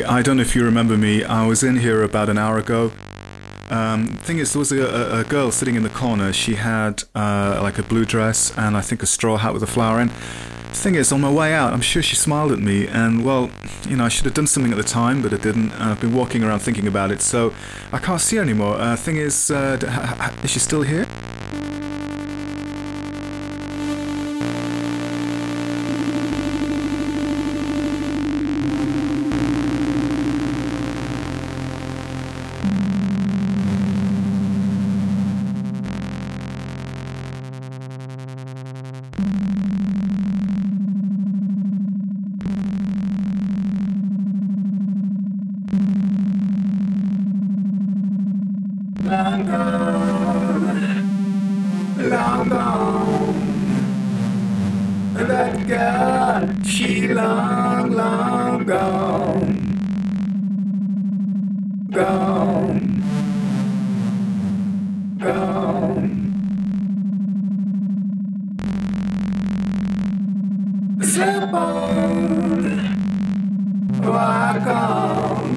I don't know if you remember me. I was in here about an hour ago. Thing is, there was a girl sitting in the corner. She had like a blue dress and I think a straw hat with a flower in. Thing is, on my way out, I'm sure she smiled at me, and well, I should have done something at the time, but I didn't. I've been walking around thinking about it, so I can't see her anymore. Thing is she still here? Long gone, long gone. That girl, she long, long gone, gone, gone. Slip on, walk on.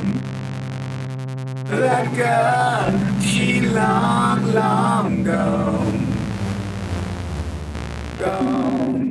That girl, she long, long gone, gone.